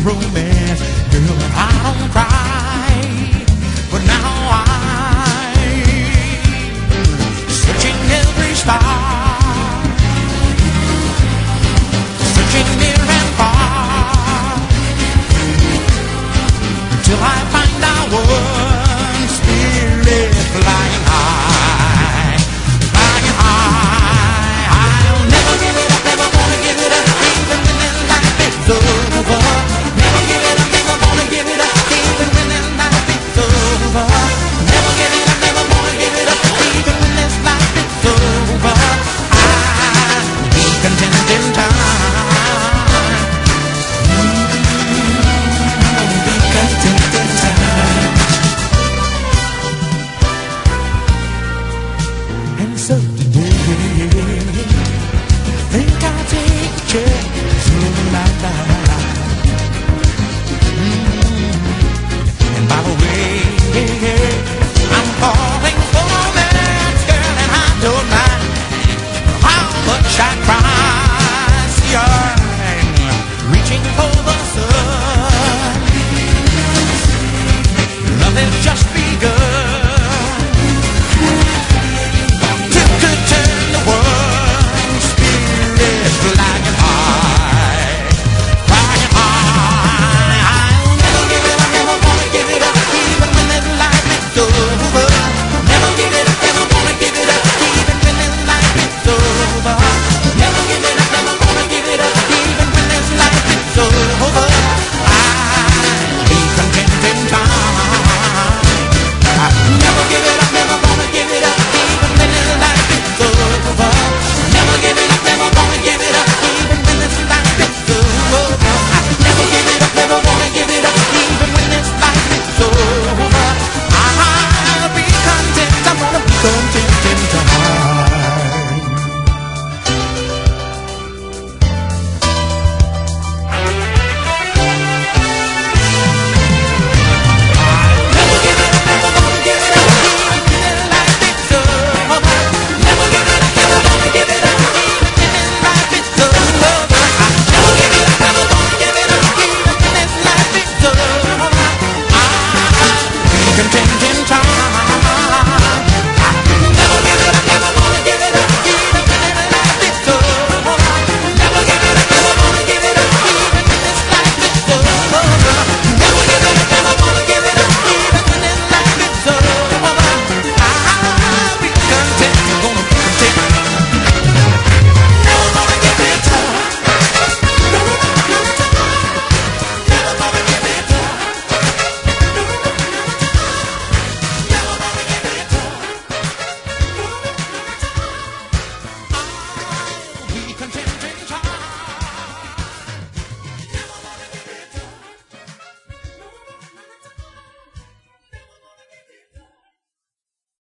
romance. Girl, I don't cry, but now I'm searching every star, searching near and far, till I find our one spirit flying high, flying high. I'll never give it up, never gonna give it up, even when this life is over. Never give it up, never gonna give it up, even when this life is over. Never give it up, never gonna give it up, even when this life is over. I'll be content in time. Be content in time. And so today, think I'll take a chance, living like that. And by the way, I'm falling for romance, girl, and I don't mind how much I cry. See, I'm reaching for the sun. Love is just